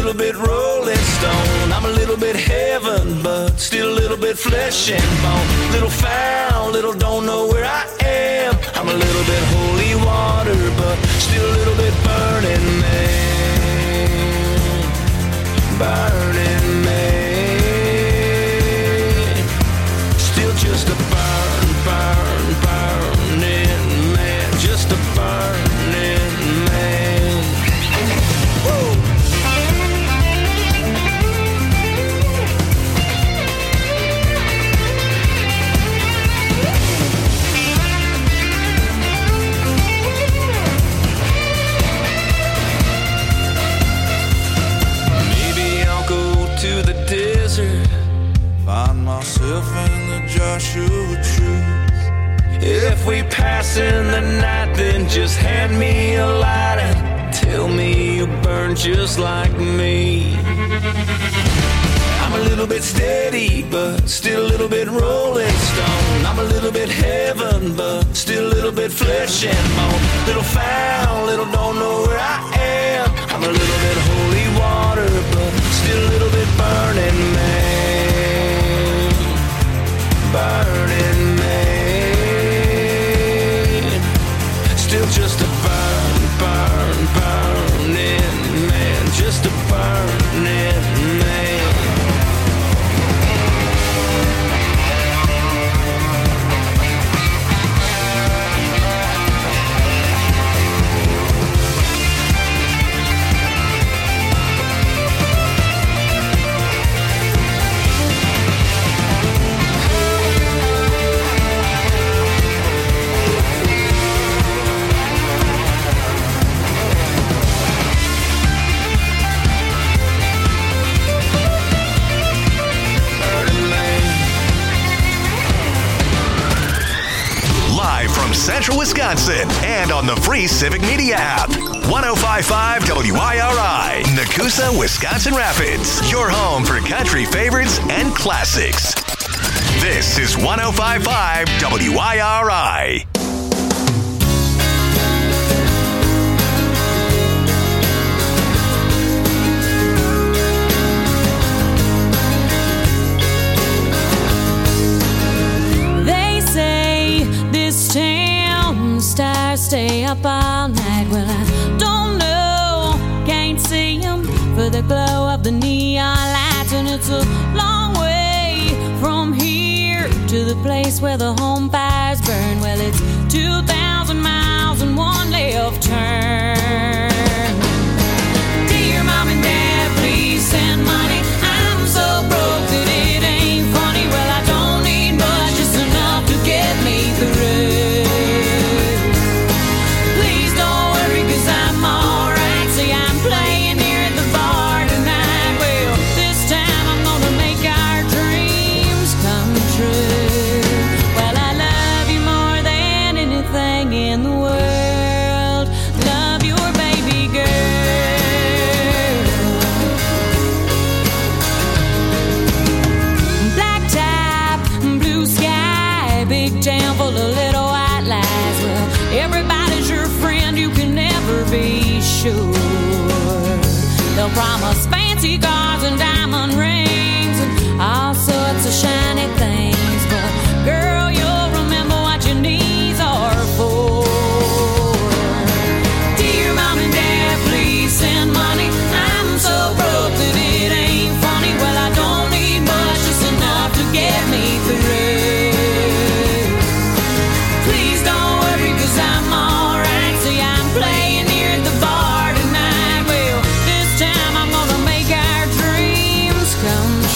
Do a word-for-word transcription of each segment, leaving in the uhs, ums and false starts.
little bit Rolling Stone. I'm a little bit heaven, but still a little bit flesh and bone. Little foul, little don't know where I am. I'm a little bit holy water, but still a little bit burning man. Burning man. Still just a burn, burn, burning man. Just a burning man. Woo! Find myself in the Joshua trees. If we pass in the night, then just hand me a light and tell me you burn just like me. I'm a little bit steady, but still a little bit Rolling Stone. I'm a little bit heaven, but still a little bit flesh and bone. Little foul, little don't know where I am. I'm a little bit holy water, but still a little bit burning man. Burning man. Still just a burn, burn, burning man. Just a burning man. Central Wisconsin and on the free Civic Media app. one oh five point five W I R I, Nakusa, Wisconsin Rapids. Your home for country favorites and classics. This is one oh five point five W I R I. Stars stay up all night. Well, I don't know, can't see them for the glow of the neon lights. And it's a long way from here to the place where the home fires burn. Well, it's two thousand miles and one left turn. Dear Mom and Dad, please send money. I'm so broke that it ain't funny. Well, I don't need much, just enough to get me through. They'll promise fancy cars and diamond rings and all sorts of shiny things, but girl, you'll remember what your knees are for. Dear Mom and Dad, please send money. I'm so broke that it ain't funny. Well, I don't need much, just enough to get me through. Please don't worry, 'cause I'm alright. See, I'm playing here at the bar tonight. Well, this time I'm gonna make our dreams come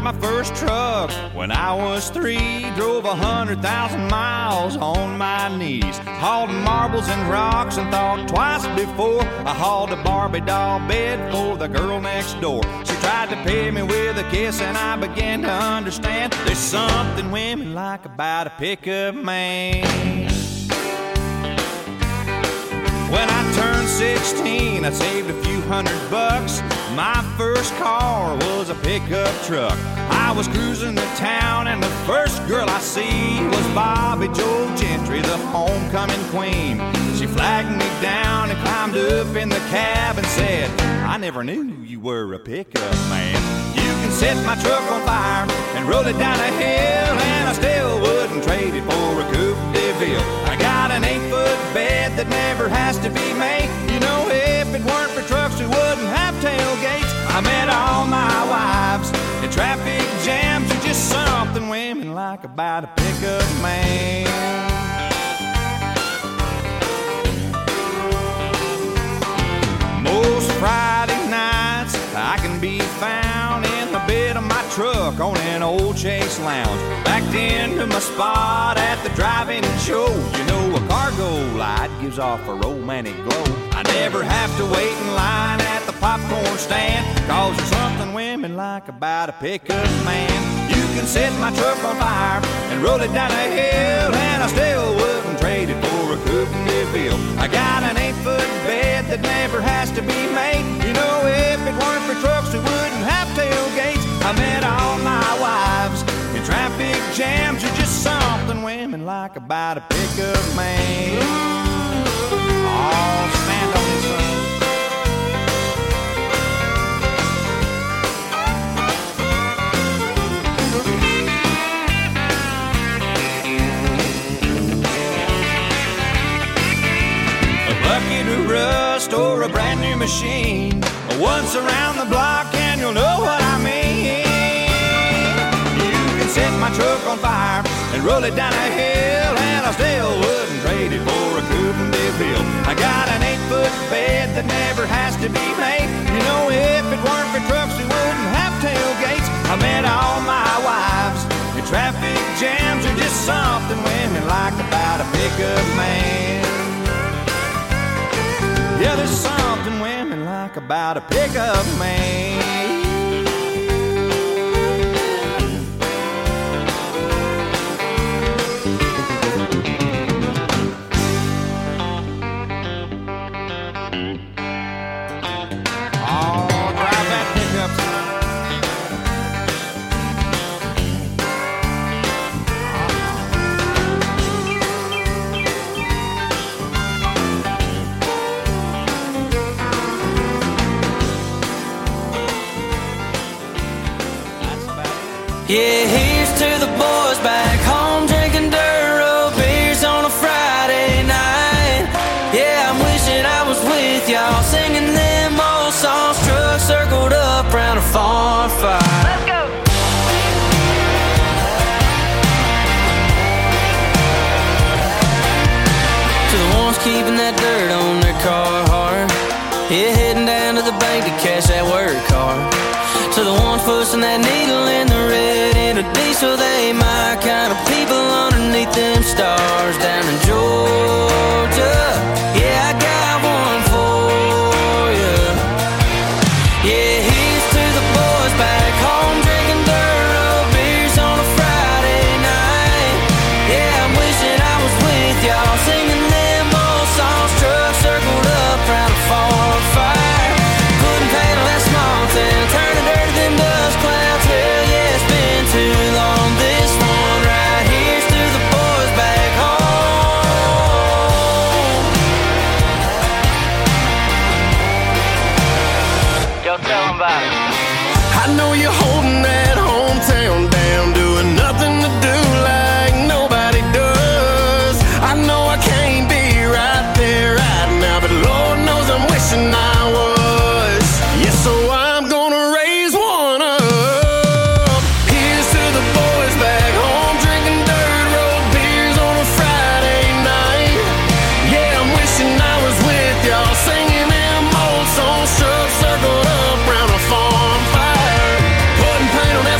my first truck when I was three. Drove a hundred thousand miles on my knees. Hauled marbles and rocks and thought twice before I hauled a Barbie doll bed for the girl next door. She tried to pay me with a kiss and I began to understand there's something women like about a pickup man. When I turned sixteen, I saved a few hundred bucks. My first car was a pickup truck. I was cruising the town and the first girl I see was Bobby Joe Gentry, the homecoming queen. She flagged me down and climbed up in the cab and said, I never knew you were a pickup man. You can set my truck on fire and roll it down a hill, and I still wouldn't trade it for a Coupe de Ville. I got an eight-foot bed that never has to be made. You know, if it weren't for trucks, we wouldn't have tailgates. I met all my wives in traffic jams. There's just something women like about a pickup man. Most Friday nights I can be found in the bed of my truck on an old Chase Lounge, backed into my spot at the drive-in show. You know, a cargo light gives off a romantic glow. I never have to wait in line at the popcorn stand, cause there's something women like about a pickup man. You can set my truck on fire and roll it down a hill, and I still wouldn't trade it for a Coupe de Ville. I got an eight-foot bed that never has to be made. You know, if it weren't for trucks, we wouldn't have tailgates. I met all my wives in traffic jams. There's just something women like about a pickup man. Oh, stand on this one. A bucket of rust or a brand new machine, once around the block and you'll know what I mean. You can set my truck on fire and roll it down a hill, and I still wouldn't trade it for a Coupe de Ville. I got an eight-foot bed that never has to be made. You know, if it weren't for trucks, we wouldn't have tailgates. I met all my wives in traffic jams. There's just something women like about a pickup man. Yeah, there's something women like about a pickup man. Yeah, here's to the boys back home drinking dirt road beers on a Friday night. Yeah, I'm wishing I was with y'all singing them old songs, trucks circled up round a farm fire. Let's go! To the ones keeping that dirt on their car hard, yeah, heading down to the bank to cash that work card. To the ones pushing that needle in the red in a diesel, they my kind of people underneath them stars down in Georgia. Yeah, I got one for you. Yeah, here's to the boys back home drinking dirt road beers on a Friday night. Yeah, I'm wishing I was with y'all singing them old songs, trucks circled up round a farm fire. Couldn't paint on that small town, turn it dirty them dust clouds. Hell yeah, it's been too long. This one right here's to the boys back home. Yo, tell them about it. I know you're holding that hometown down, doing nothing to do like nobody does. I know I can't be right there right now, but Lord knows I'm wishing I was. Yeah, so I'm gonna raise one up. Here's to the boys back home drinking dirt road beers on a Friday night. Yeah, I'm wishing I was with y'all singing them old songs, trucks circled up round a farm fire. Putting paint on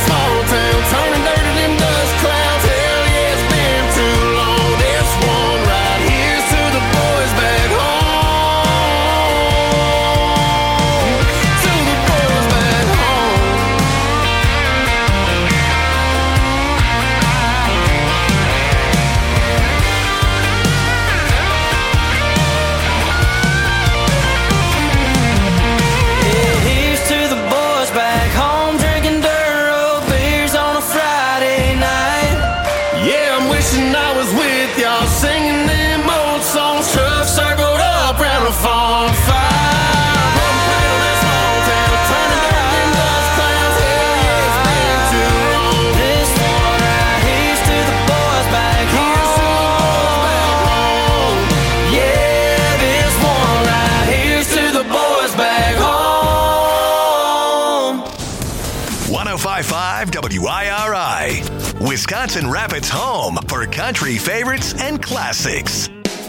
one oh five point five W I R I, Wisconsin Rapids' home for country favorites and classics.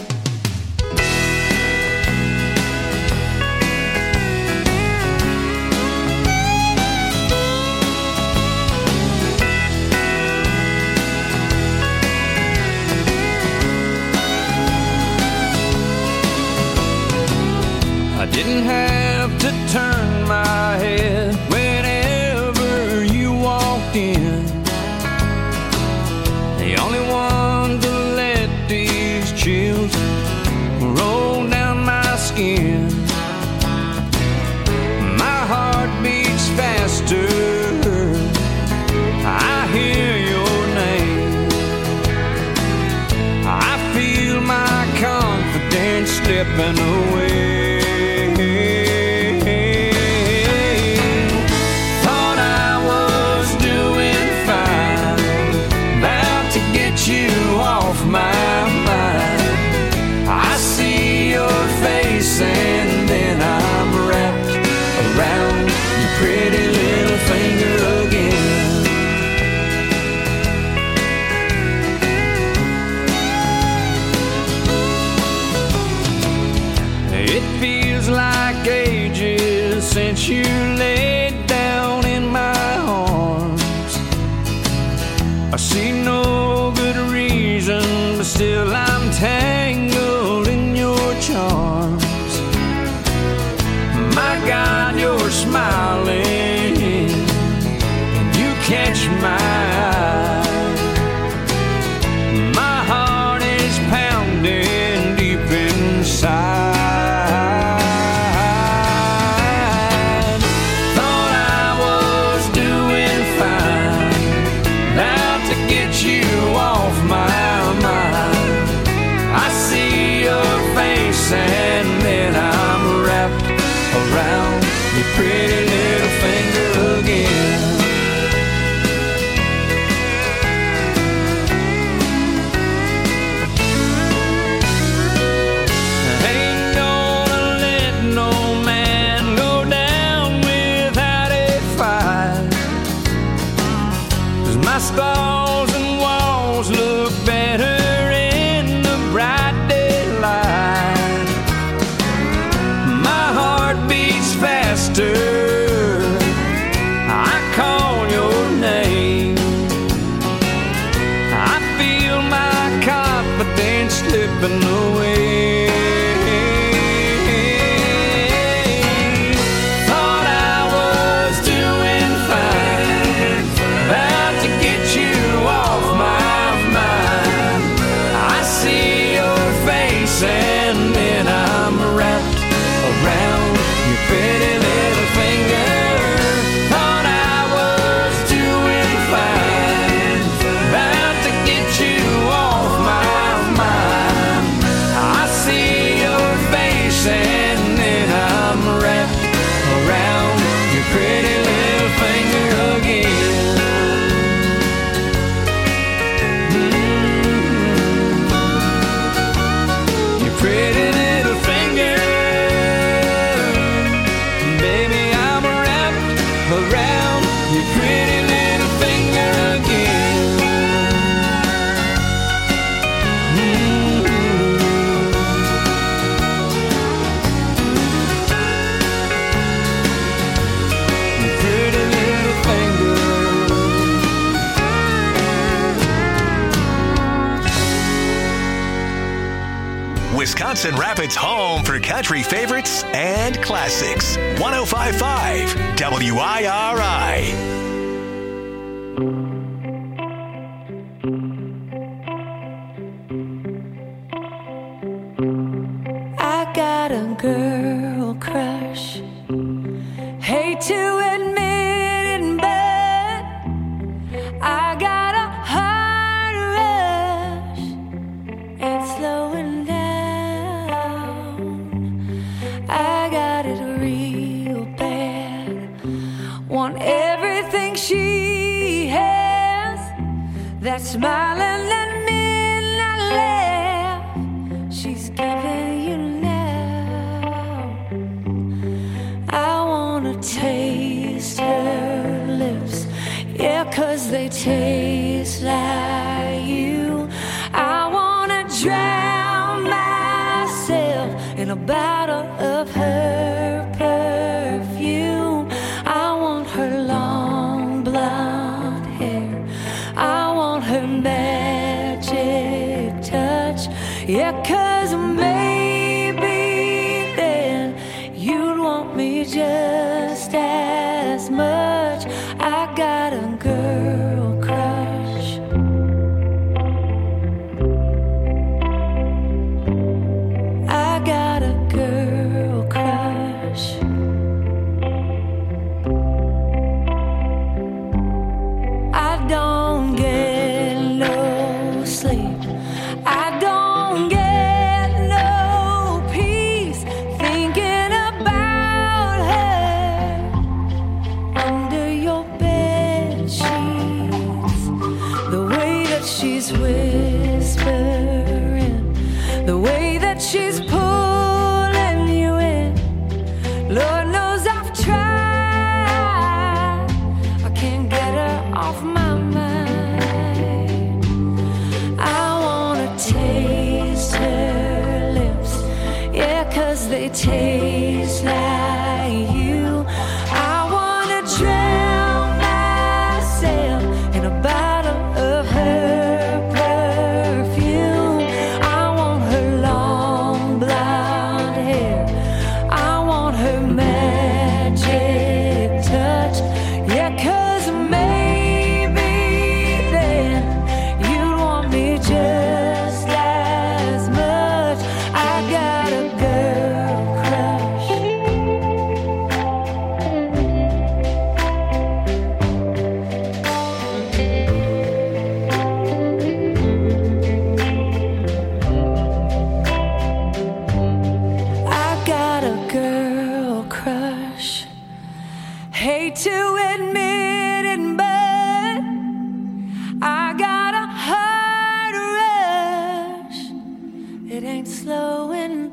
I didn't have to turn my head whenever you walked in. The only one to let these chills roll down my skin. My heart beats faster, I hear your name. I feel my confidence slipping away. And then I'm wrapped around your pretty little finger again. It feels like ages since you laid down in my arms. I see no good reason, but still I'm tangled in your charms. My God, you're smiling, and you catch my eye. My heart is pounding deep inside. Thought I was doing fine, about to get you off my mind. I see your face and then I'm wrapped around your pretty little finger again. I ain't gonna let no man go down without a fight, 'cause my stalls and walls look better in the bright daylight. Faster, I call your name. I feel my confidence slipping away. Thought I was doing fine, about to get you off my mind. I see your face and then I'm wrapped around your pretty little finger. Thought I was doing fine, about to get you off my mind. I see your face and then I'm wrapped around your pretty little finger again. Mm-hmm. Your pretty little finger. Around your pretty little finger again. Mm-hmm. Your pretty little finger. Wisconsin Rapids' home for country favorites and classics. one oh five point five W I R I. I got a girl crush. Hate to admit it, but I got a heart rush. It's slowing down. I got it real bad. Want everything she has. That smiling and midnight laugh she's giving you now. I wanna taste her lips 'cause they taste like you. I wanna drown myself in a bottle of her perfume. I want her long blonde hair. I want her magic touch. Yeah, 'cause maybe then you'd want me just as much. I got a girl crush. I got a girl crush. I don't get no sleep. I don't get no peace thinking about her under your bed sheets. The way that she's whispering, the way that she's pulling you in. Lord knows I've tried. I can't get her off my mind. I wanna taste her lips, yeah, 'cause they taste like you. I wanna drown myself in a bottle of her perfume. I want her long blonde hair. I want her magic touch. Yeah, 'cause maybe then you'd want me just as much. I got a girl crush. I got a girl crush. Hate to admit it, but I got a heart rush. It ain't slowing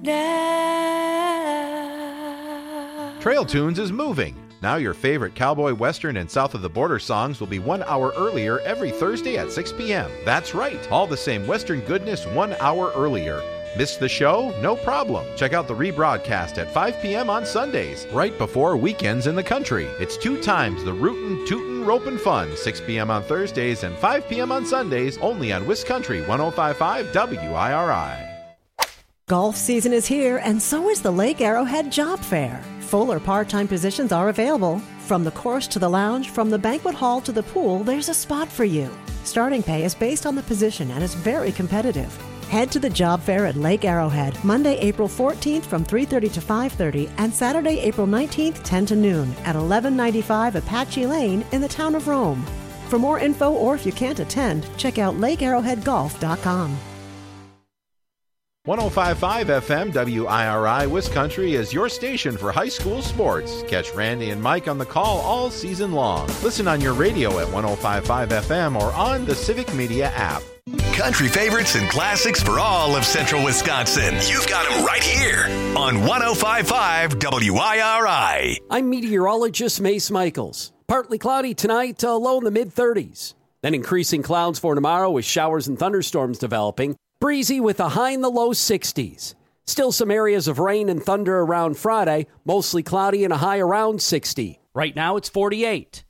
down. Trail Tunes is moving. Now your favorite cowboy, western, and south of the border songs will be one hour earlier every Thursday at six p.m. That's right, all the same western goodness one hour earlier. Missed the show? No problem. Check out the rebroadcast at five p.m. on Sundays, right before weekends in the country. It's two times the rootin', tootin', ropin' fun, six p.m. on Thursdays and five p.m. on Sundays, only on Wiscountry one oh five point five W I R I. Golf season is here, and so is the Lake Arrowhead Job Fair. Full or part-time positions are available. From the course to the lounge, from the banquet hall to the pool, there's a spot for you. Starting pay is based on the position and is very competitive. Head to the job fair at Lake Arrowhead, Monday, April fourteenth from three thirty to five thirty, and Saturday, April nineteenth, ten to noon, at eleven ninety-five Apache Lane in the town of Rome. For more info, or if you can't attend, check out lake arrowhead golf dot com. one oh five point five F M W I R I Wiscountry is your station for high school sports. Catch Randy and Mike on the call all season long. Listen on your radio at one oh five point five F M or on the Civic Media app. Country favorites and classics for all of central Wisconsin. You've got them right here on one oh five point five W I R I. I'm meteorologist Mace Michaels. Partly cloudy tonight, uh, low in the mid-thirties. Then increasing clouds for tomorrow with showers and thunderstorms developing. Breezy with a high in the low sixties. Still some areas of rain and thunder around Friday, mostly cloudy and a high around sixty. Right now it's forty-eight.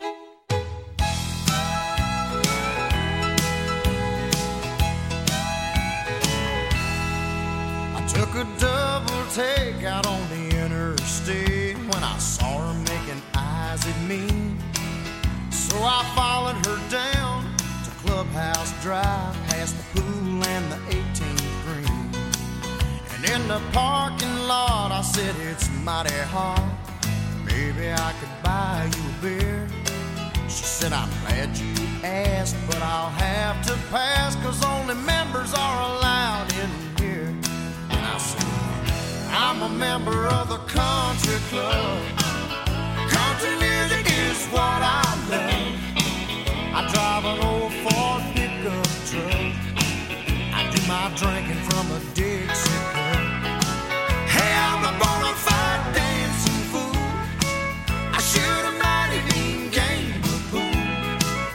I took a double take out on the interstate when I saw her making eyes at me. So I followed her down to Clubhouse Drive, past the pool and the eighteenth green. And in the parking lot I said, it's mighty hot, maybe I could buy you a beer. She said, I'm glad you asked, but I'll have to pass, 'cause only members are allowed in here. And I said, I'm a member of the country club. Country music is what I love. I drive an old Ford pickup truck. I do my drinking from a Dixie cup. Hey, I'm a bona fide dancing fool. I shoot a mighty mean game of pool.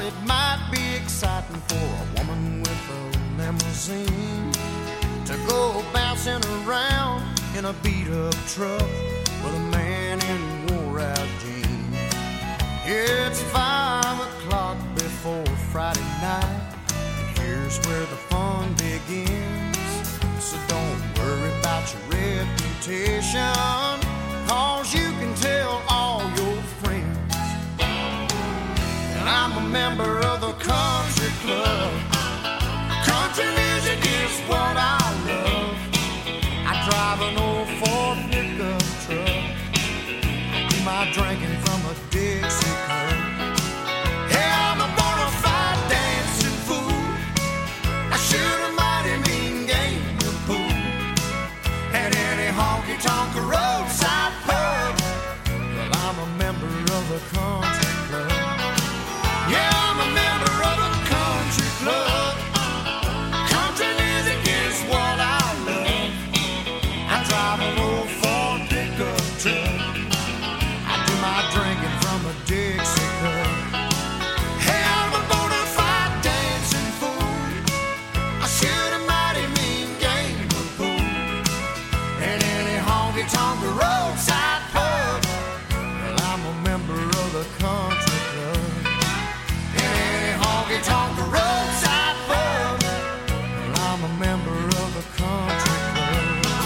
thought it might be exciting for a woman with a limousine to go bouncing around in a beat-up truck with a man in wore-out jeans. It's five o'clock before Friday night, and here's where the fun begins. So don't worry about your reputation, 'cause you can tell all your friends. And I'm a member of the country club. Country music is what I love. I drive an old Ford pickup truck. I do my drinking from a Dixie cup. Hey, I'm a bona fide dancing fool. I shoot a mighty mean game of pool at any honky-tonk roadside pub. Well, I'm a member of the country club. Yeah, I'm a member of the country club. Country music is what I love. I drive an old Ford pickup truck. I do my drinking from a Dixie cup. Hey, I'm a bona fide dancing fool. I shoot a mighty mean game of pool at any honky-tonk roadside pub. Well, I'm a member of the country club. At any honky-tonk roadside pub. Well, I'm a member of the country club.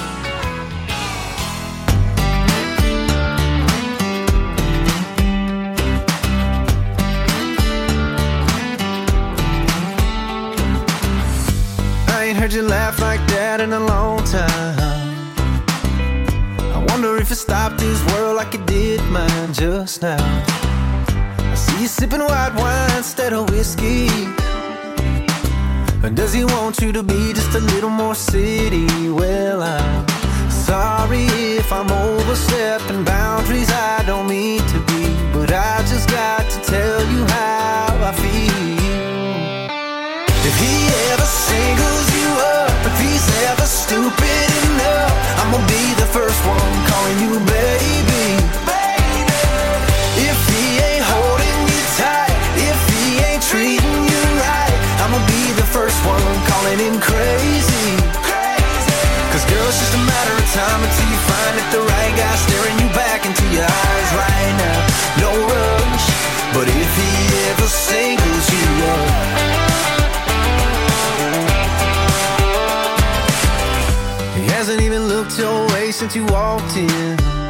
I ain't heard you laugh like that in a long time. I wonder if it stopped this world like it did mine just now. I see you sipping white wine instead of whiskey. And does he want you to be just a little more city? Well, I'm sorry if I'm overstepping boundaries I don't mean to be, but I just got to tell you how I feel. If he ever singles you up, if he's ever stupid enough, I'ma be the first one calling you baby. Baby. If he ain't holding you tight, if he ain't treating you right, I'ma be the first one calling him crazy. Crazy. 'Cause girl, it's just a matter of time until you find that the right guy staring you back into your eyes right now. No rush, but if he ever singles you up, he hasn't even looked your way since you walked in.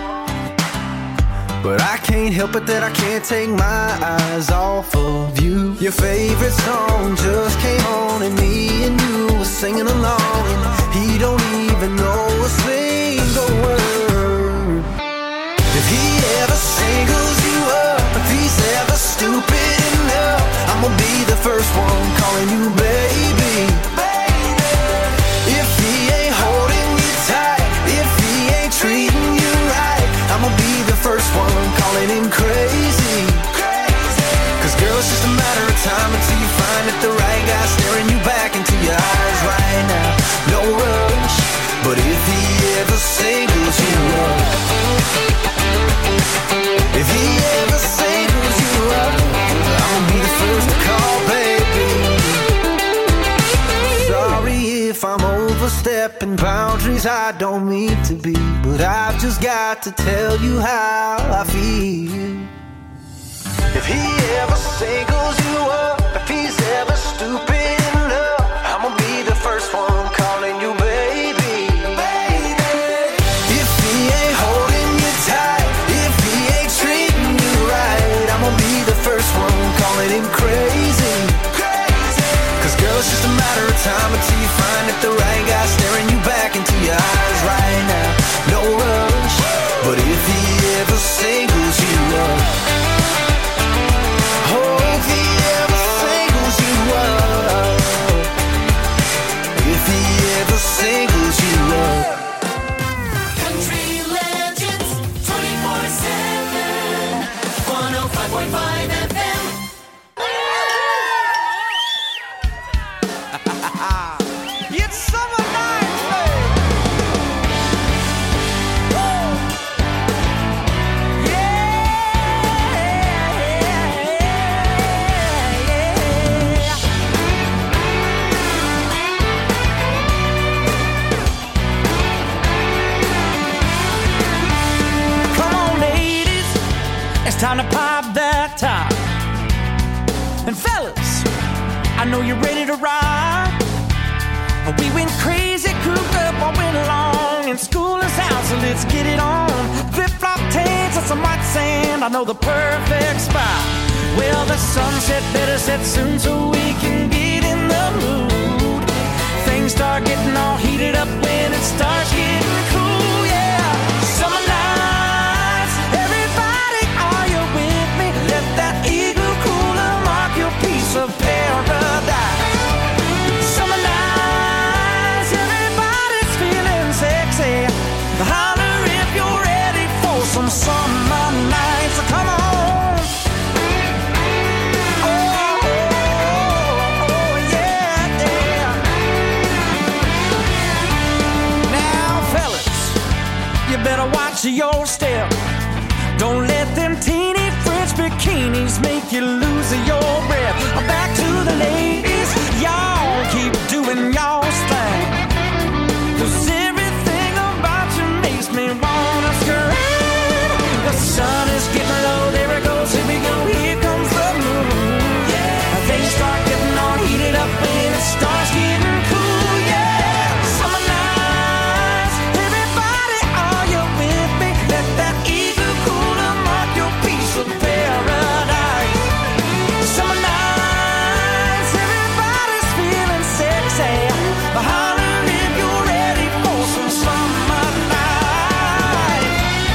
But I can't help it that I can't take my eyes off of you. Your favorite song just came on and me and you were singing along, and he don't even know a single word. If he ever singles you up, if he's ever stupid enough, I'ma be the first one calling you baby. Baby. If he ain't holding you tight, if he ain't treating you right, I'ma be the first one calling him crazy. Crazy. 'Cause girl, it's just a matter of time until you find that the right guy staring you back into your eyes right now. No rush, but if he ever singles you up, if he ever singles you up, I'ma be the first to call baby. Sorry if I'm overstepping boundaries I don't mean to be, but I've just got to tell you how I feel. If he ever singles you up, if he's ever stupid enough, I'ma be the first one calling you baby. Baby. If he ain't holding you tight, if he ain't treating you right, I'ma be the first one calling him crazy. Crazy. 'Cause girl, it's just a matter of time until you find that the right guy staring you back into your eyes right now. No rush, but if he ever singles you up, oh, if he ever singles you up, if he ever singles you up. Country Legends twenty-four seven, one oh five point five F M. time to pop that top. And fellas, I know you're ready to ride. We went crazy, cooped up all winter long, and school is out, so let's get it on. Flip-flop tanks and some white sand, I know the perfect spot. Well, the sunset better set soon so we can get in the mood. Things start getting all heated up when it starts getting cool, yeah. Summer nights, everybody, are you with me? Let that igloo cooler mark your piece of paradise. Summer nights, everybody's feeling sexy. Holler if you're ready for some summer nights. Come on. Oh, oh, oh, yeah, yeah. Now, fellas, you better watch your step. Don't let them teeny French bikinis make you lose your breath. Back to the ladies, y'all keep doing y'all's thing. 'Cause everything about you makes me wanna scream. The sun is getting low, there it goes, here we go, here comes the moon. Yeah, things start getting all heated up when it starts getting cool. Yeah, summer nights, everybody, are you with me? Let that igloo cooler mark your piece of paradise. Summer nights, everybody's feeling sexy. Holler if you're ready for some summer night.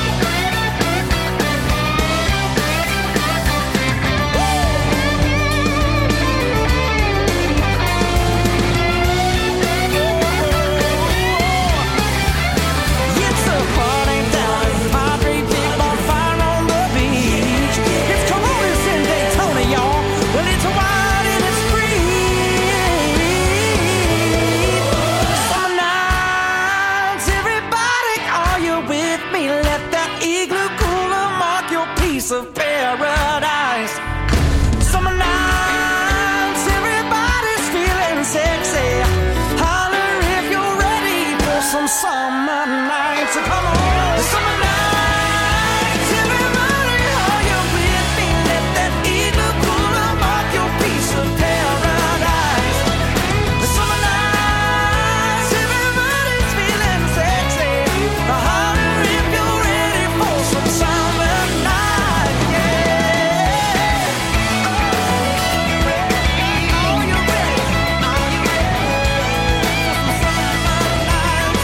It's a party down at Padre, big bonfire on the beach. It's Coronas in Daytona, y'all. Well, it's wild and it's free. Summer nights, everybody, are you with me? Let that igloo cooler mark your piece of paradise. Summer nights, everybody's feeling sexy. Holler if you're ready for some summer nights. Come on, summer nights, everybody, are you with me? Let that igloo cooler mark your piece of paradise. Summer nights, everybody's feeling sexy. Holler if you're ready for some summer night, yeah. Are you ready? Are you ready for some summer nights?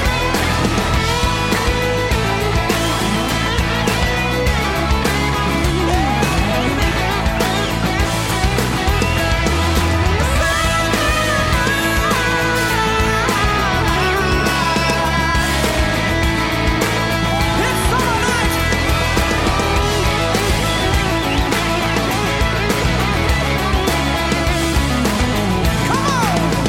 It's summer nights. Come on.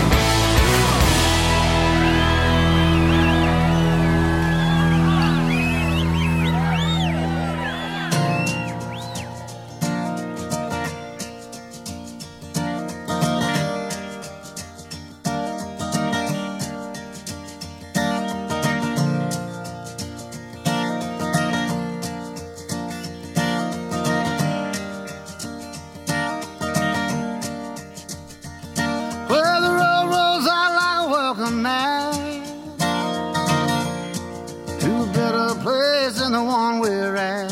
Well, the road rolls out like a welcome mat to a better place than the one we're at.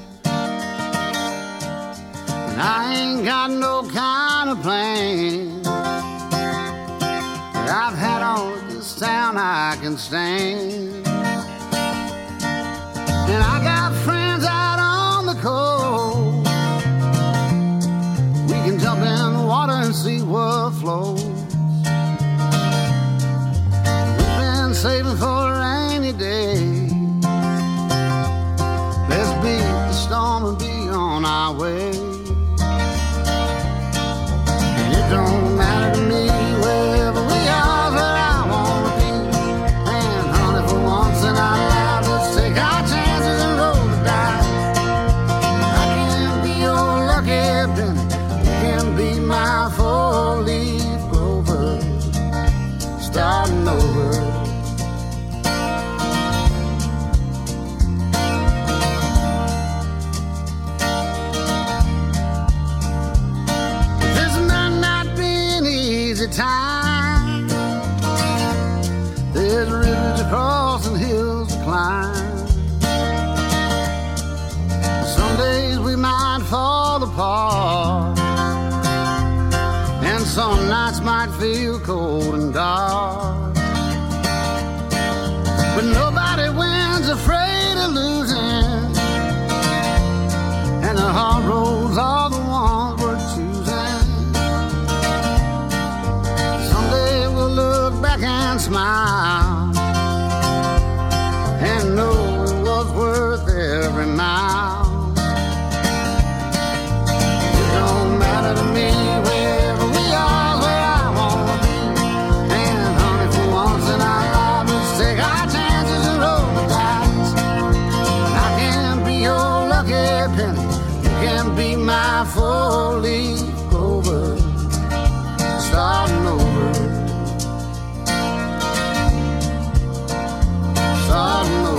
And I ain't got no kind of plan that I've had on this town I can stand. And I got friends out on the coast. We can jump in the water and see what flows. We've been saving for a rainy day. Let's beat the storm and be on our way. And it don't matter to me wherever we are, where I wanna be. And honey, for cold and dark. But nobody wins afraid of losing, and the hard roads are the ones we're choosing. Someday we'll look back and smile and know it was worth every mile. It don't matter to me wherever we are, where I wanna be. And honey, for once in our lives, let's take our chances and roll the dice. I can be your lucky penny, you can be my four-leaf clover, starting over, starting over.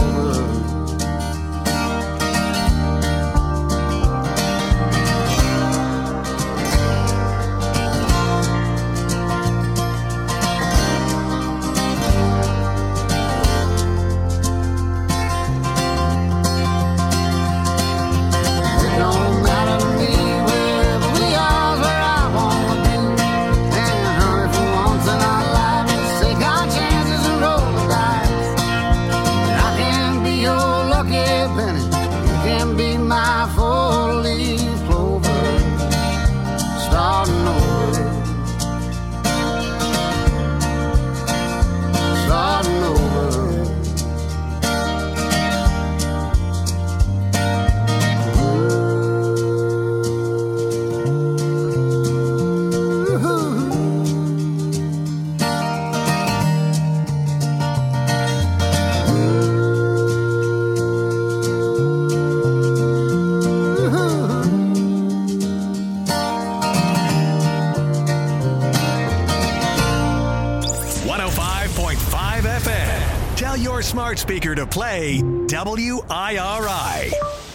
Smart speaker to play W I R I.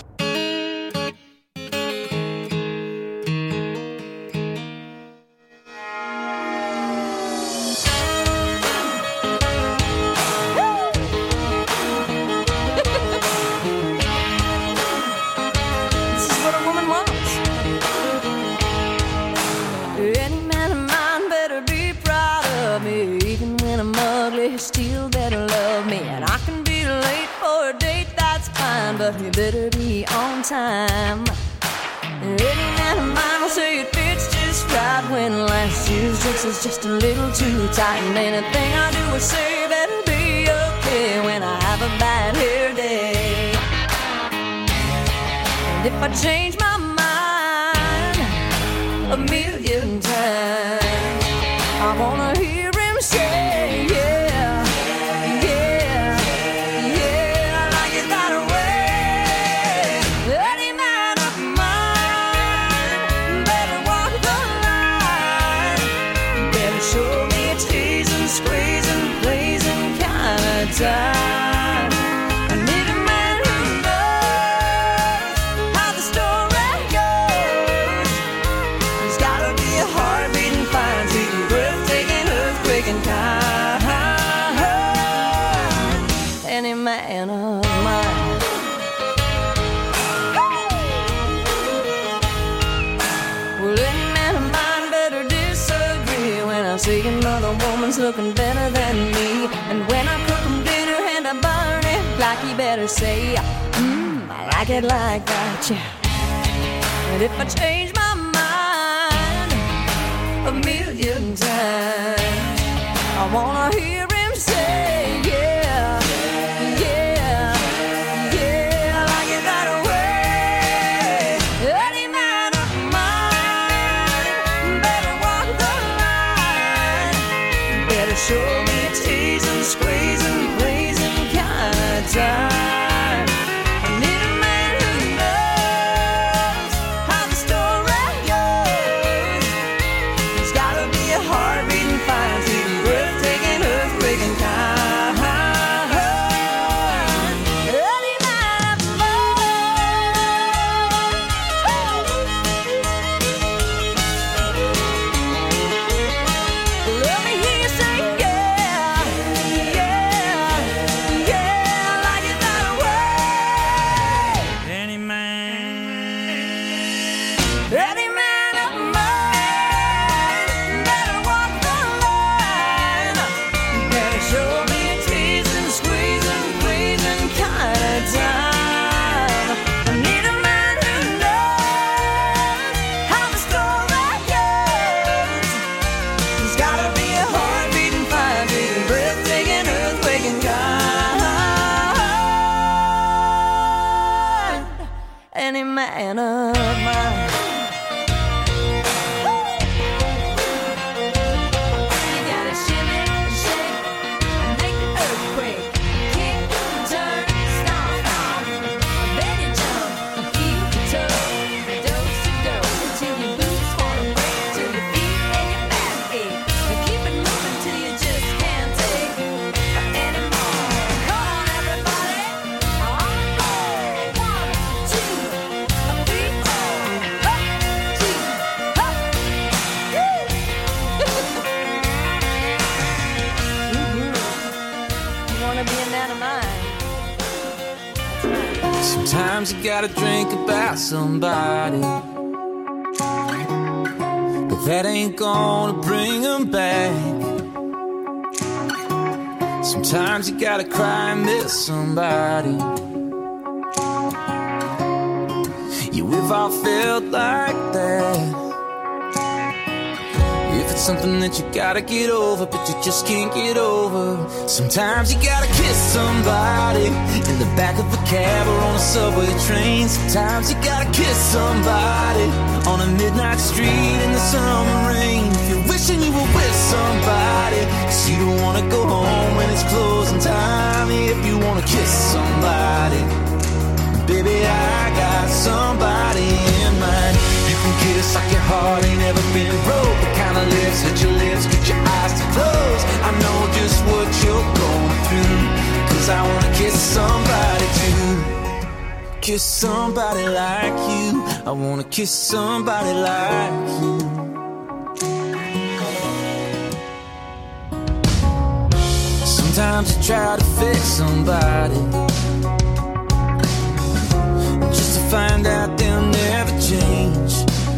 This is what a woman wants. Any man of mine better be proud of me. Even when I'm ugly, he still better love me. And I can be late for a date, that's fine, but he better be on time. Any man of mine will say it fits just right when last year's dress is just a little too tight. And anything I do or say better be okay when I have a bad hair day. And if I change my mind a million times, I wanna hear him say, yeah. Time. I need a man who knows how the story goes. There's gotta be a heartbeating fire to be breathtaking, earthquaking kind. Any man of mine. Well, any man of mine better disagree when I see another woman's looking better than me. And when I cook them dinner and I burn it, like you better say, mmm, I like it like that, yeah. And if I change my mind a million times, I wanna hear him say, yeah, yeah, yeah, I like it that way. Any man of mine better walk the line, better show me a teasing, squeezing, blazing kind of time. I need a man who knows how the story goes. There's gotta be a heartbeating fire to be breathtaking, earth any man of mine. You gotta shimmy, shake, and make the earthquake. Kick, turn, stomp, stomp. Then you jump and keep it tough. Dose to dose till your boots wanna break, till your feet and your back ache. But keep it moving till you just can't take anymore. Come on, everybody. On one, two, three, four. Up, two, up. Mhm. You wanna be a man of mine? Sometimes you gotta drink about somebody, but that ain't gonna bring them back. Sometimes you gotta cry and miss somebody. Yeah, we've all felt like that. If it's something that you gotta get over, but you just can't get over. Sometimes you gotta kiss somebody in the back of a cab or on a subway train. Sometimes you gotta kiss somebody on a midnight street in the summer rain. If you're wishing you were with somebody, 'cause you don't wanna go home when it's closing time. If you wanna kiss somebody, baby, I got somebody in mind. You can kiss like your heart ain't ever been broke. The kind of lips that your lips get your eyes to close. I know just what you're going through, 'cause I wanna kiss somebody too. Kiss somebody like you. I wanna kiss somebody like you. Sometimes you try to fix somebody, just to find out they'll never change.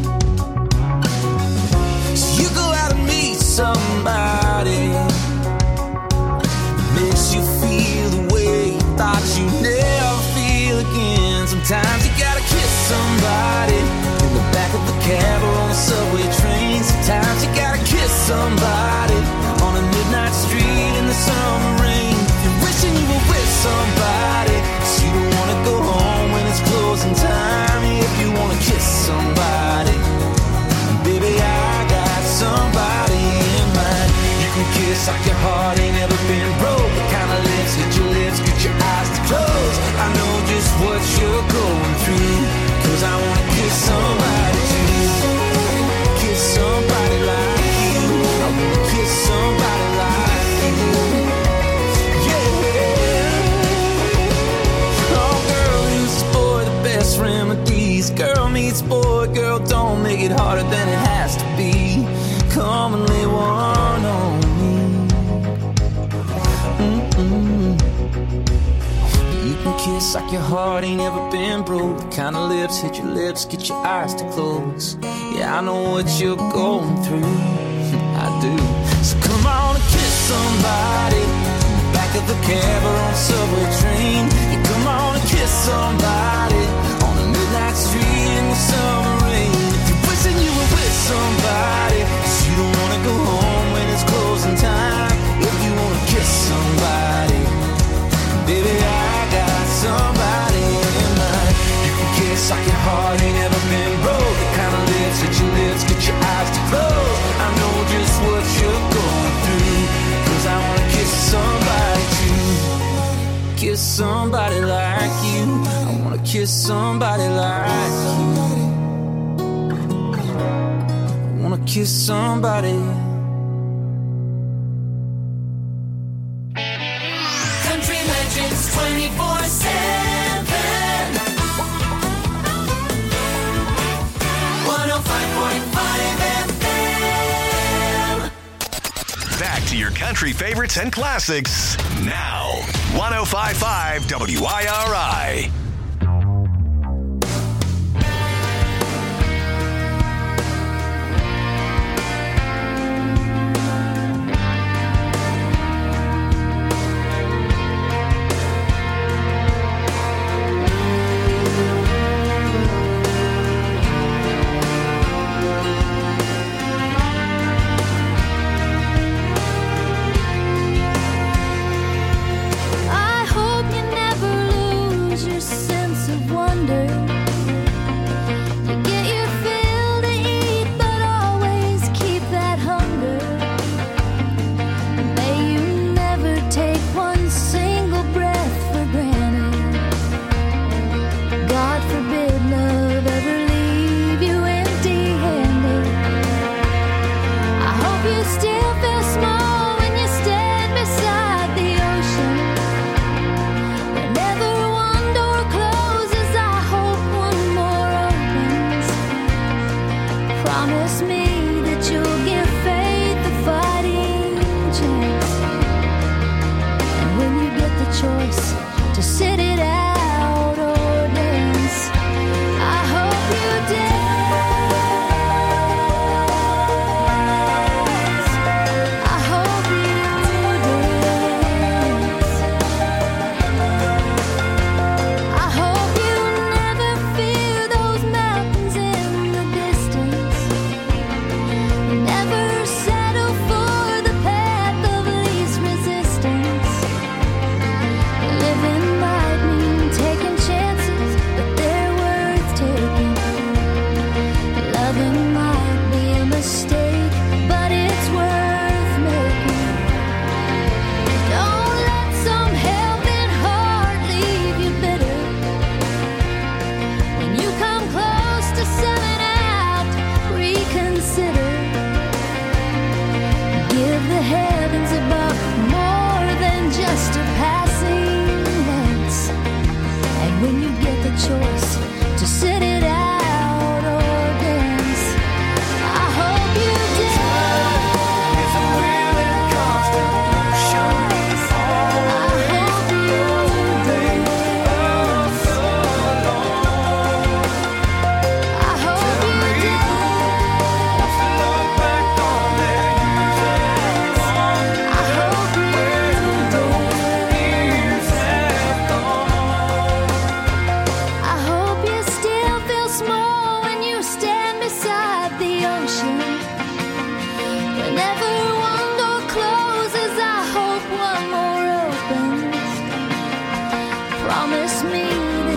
So you go out and meet somebody that makes you feel the way you thought you'd never feel again. Sometimes you gotta kiss somebody in the back of a cab or on a subway train. Sometimes you gotta kiss somebody on a midnight street in the summer rain. You're wishing you were with somebody, 'cause you don't wanna go home when it's closing time. If you wanna kiss somebody, baby, I got somebody in mind. You can kiss like your heart ain't ever been broke. The kind of lips that your lips get your eyes to close. I know just what you're going through, 'cause I wanna kiss somebody too. Kiss somebody like you. I wanna kiss somebody like you. Yeah. Oh, girl meets boy, the best remedies. Girl meets boy, girl, don't make it harder than it has to be. Come and lay one on me. Mm-mm. You can kiss like your heart ain't ever been broke. The kind of lips hit your lips, get your eyes to close. Yeah, I know what you're going through. I do. So come on and kiss somebody in the back of a cab or on a subway train. Yeah, come on and kiss somebody on a midnight street in the summer rain. If you're wishing you were with somebody, 'cause you don't wanna go home when it's closing time. If you wanna kiss somebody, baby, I got somebody in mind. You can kiss like your heart ain't ever been broke. The kind of lips that your lips get your eyes to close. I know just what you're going through, 'cause I wanna kiss somebody too. Kiss somebody like you. I wanna kiss somebody like you. I wanna kiss somebody. Country legends twenty-four seven. one oh five point five F M. Back to your country favorites and classics now. one oh five point five W I R I. I hope you never lose yourself.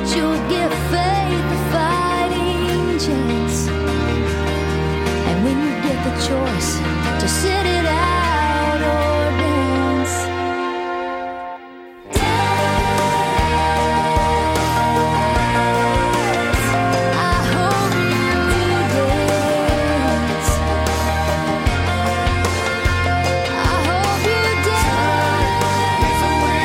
you'll give faith a fighting chance. And when you get the choice to sit it out or dance, I hope you dance. I hope you dance.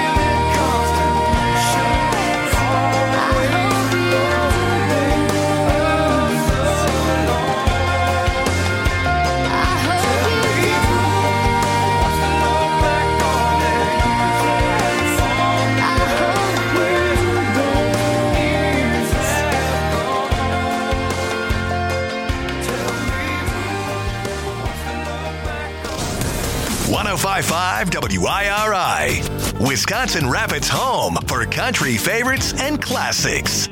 one oh five point five W I R I, Wisconsin Rapids' home for country favorites and classics.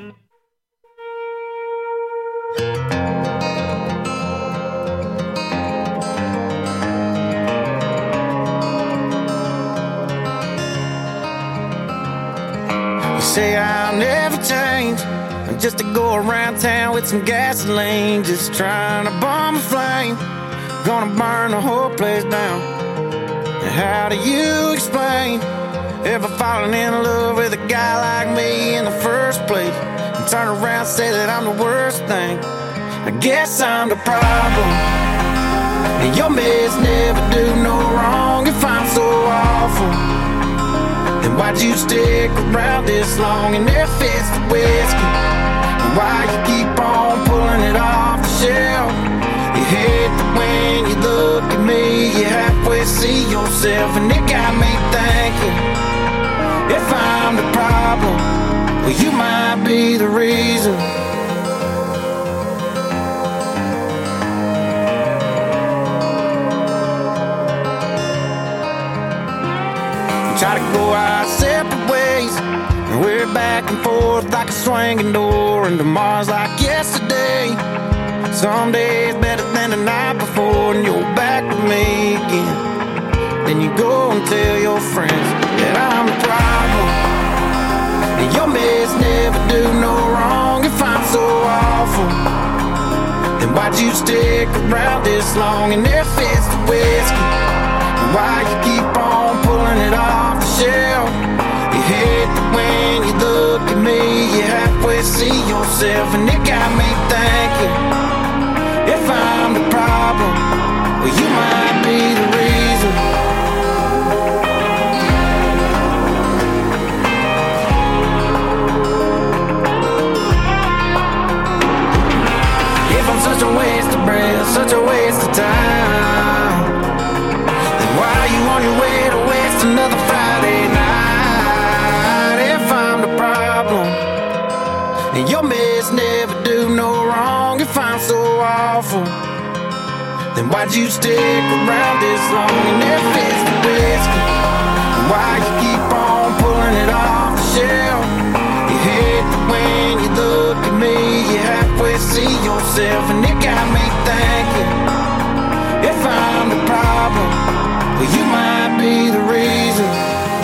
You say I'll never change, I'm just to go around town with some gasoline, just trying to bomb a flame, gonna burn the whole place down. And how do you explain ever falling in love with a guy like me in the first place, and turn around and say that I'm the worst thing? I guess I'm the problem, and your mess never do no wrong. If I'm so awful, then why'd you stick around this long and there fits the whiskey? And why you keep on pulling it off the shelf? You hate that when you look at me, you halfway see yourself, and it got me thinking, if I'm the problem, well, you might be the reason. Try to go our separate ways, and we're back and forth like a swinging door, and tomorrow's like yesterday. Some days better than the night before, and you're back with me again. Then you go and tell your friends that I'm the problem, and your mess never do no wrong. If I'm so awful, then why'd you stick around this long and there fits the whiskey? And why you keep on pulling it off the shelf? You hate that when you look at me, you halfway see yourself, and it got me thinking, if I'm the problem, well, you might be the reason. If I'm such a waste of breath, such a waste of time, then why are you on your way to waste another Friday night? If I'm the problem, and your mess never do no wrong. If I'm so awful, then why'd you stick around this long and there fits the whiskey? And why you keep on pulling it off the shelf? You hate that when you look at me, you halfway see yourself, and it got me thinking, if I'm the problem, well, you might be the reason.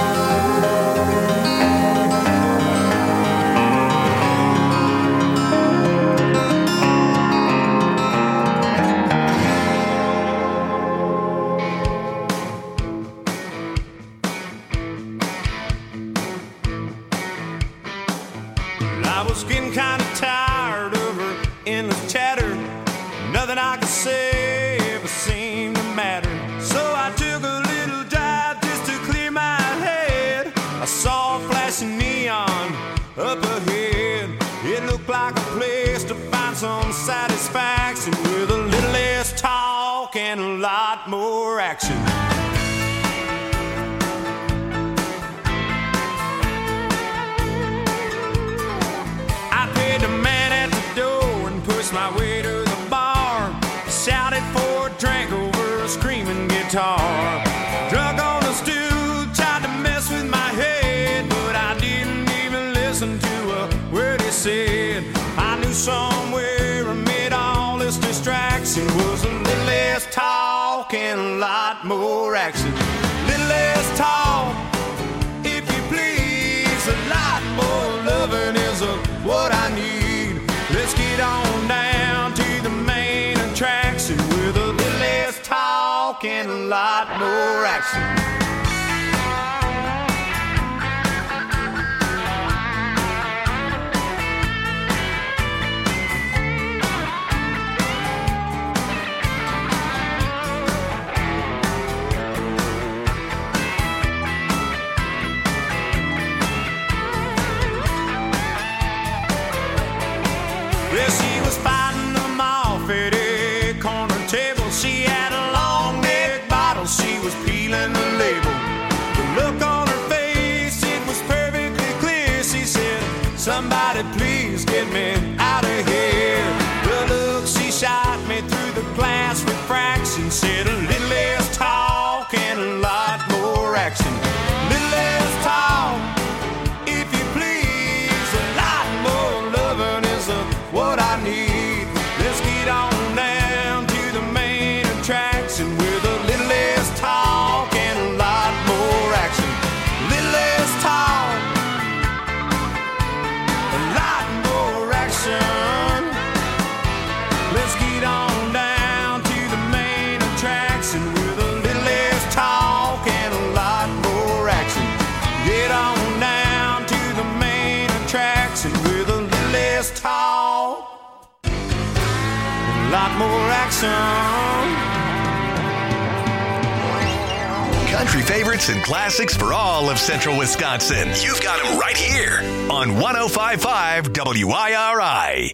Getting kind of tired of her endless chatter. Nothing I could say ever seemed to matter. So I took a little drive just to clear my head. I saw a flashing neon up ahead. It looked like a place to find some satisfaction, with a little less talk and a lot more action. The man at the door and pushed my way to the bar. Shouted for a drink over a screaming guitar. Drunk on a stool, tried to mess with my head, but I didn't even listen to a word he said. I knew somewhere amid all this distraction was a little less talk and a lot more action. Little less talk, if you please, a lot more loving is a and a lot more action. Well, she was fighting them off at a corner table. She had a long neck bottle, she was peeling the label. The look on her face, it was perfectly clear. She said, somebody please get me out of here. The look she shot me through the glass refraction said, a little less talk and a lot more action. A little less talk, if you please, a lot more loving is a what I need. Let's get on down to the main attraction with a little less talk and a lot more action. A little less talk, a lot more action. Let's get on down to the main attraction with a little less talk and a lot more action. Get on down to the main attraction with a little less talk, a lot more action. Country favorites and classics for all of central Wisconsin. You've got them right here on one oh five point five W I R I.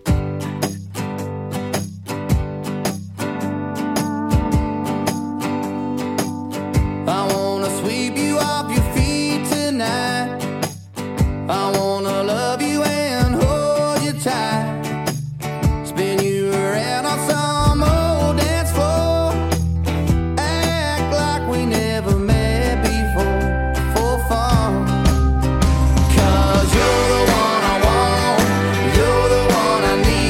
I wanna sweep you off your feet tonight. I wanna love you and hold you tight. Spin you around on some old dance floor. Act like we never met before, for fun. 'Cause you're the one I want, you're the one I need.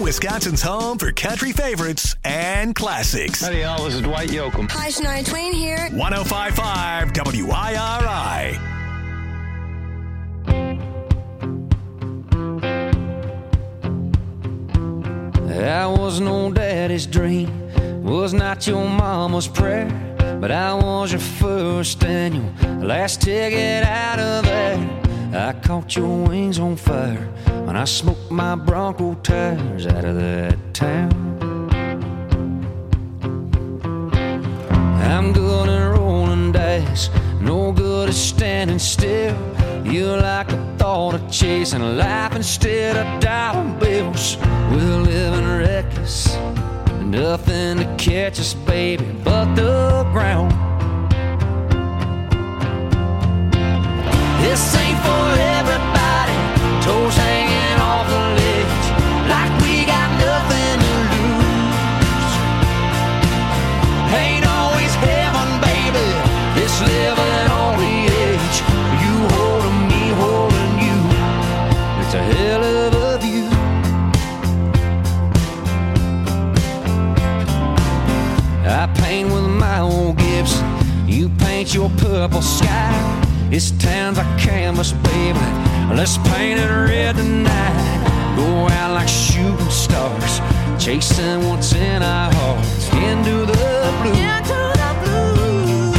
Wisconsin's home for country favorites and classics. Howdy, y'all. This is Dwight Yoakam. Hi, Shania Twain here. one oh five point five W I R I. I was no daddy's dream, was not your mama's prayer, but I was your first and your last ticket out of there. I caught your wings on fire when I smoked my Bronco tires out of that town. I'm good at rolling dice, no good at standing still. You like the thought of chasing life instead of dollar bills. We're living reckless, nothing to catch us, baby, but the ground. This ain't for everybody, toes hanging off the ledge, like we got nothing to lose. Ain't always heaven, baby, this living on the edge. You holding me, holding you, it's a hell of a view. I paint with my old Gibson, you paint your purple sky. This town's a canvas, baby, let's paint it red tonight. Go out like shooting stars, chasing what's in our hearts, into the blue. Into the blue.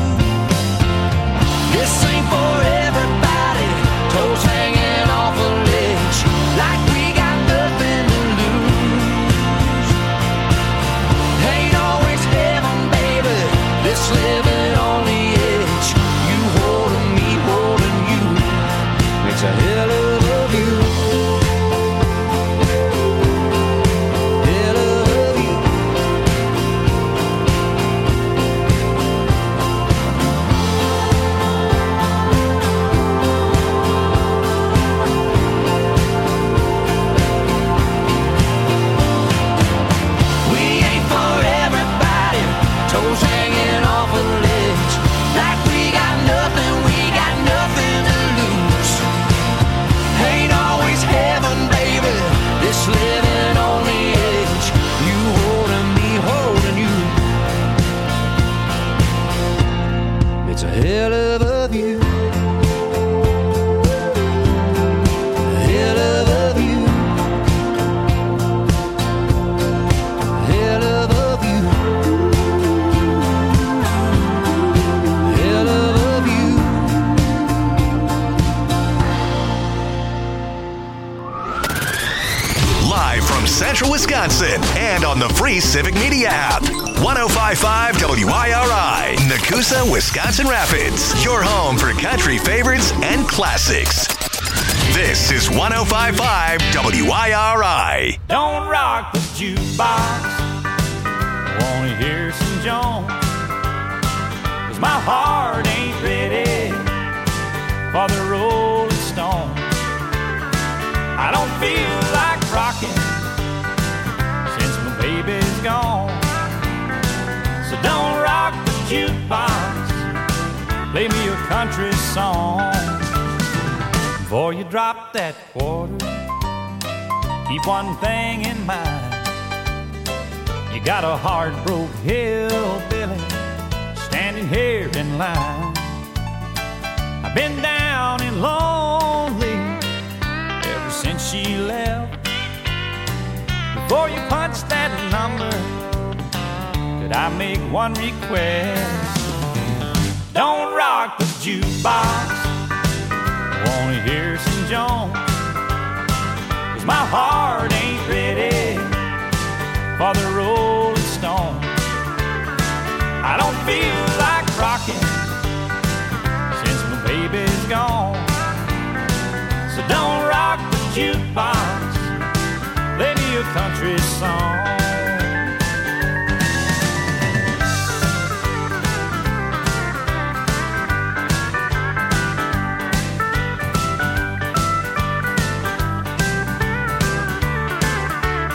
This ain't for everybody, toes hanging off a ledge, like we got nothing to lose. Ain't always heaven, baby, this living on the edge. You holding me, holding you, it's a hell of a view. Hell of a view. We ain't for everybody, toes hanging off a ledge, like we got nothing, we got nothing to lose. Ain't always heaven, baby, this living on the edge. You holding me, holding you, it's a hell of a view. Hell of a view. Hell of a view. Hell of a view. Live from Central Wisconsin and on the free Civic Media app. one oh five point five W I R I, Nakusa, Wisconsin Rapids. Your home for country favorites and classics. This is one oh five point five W I R I. Don't rock the jukebox, I wanna hear some Jones, 'cause my heart ain't ready for the Rolling Stones. I don't feel like rocking since my baby's gone. So don't rock the jukebox, play me a country song. Before you drop that quarter, keep one thing in mind. You got a heart-broke hillbilly standing here in line. I've been down and lonely ever since she left. Before you punch that number, could I make one request? Don't rock the jukebox, I wanna hear some Jones, 'cause my heart ain't ready for the Rolling Stones. I don't feel like rocking since my baby's gone. So don't rock the jukebox, play me a country song.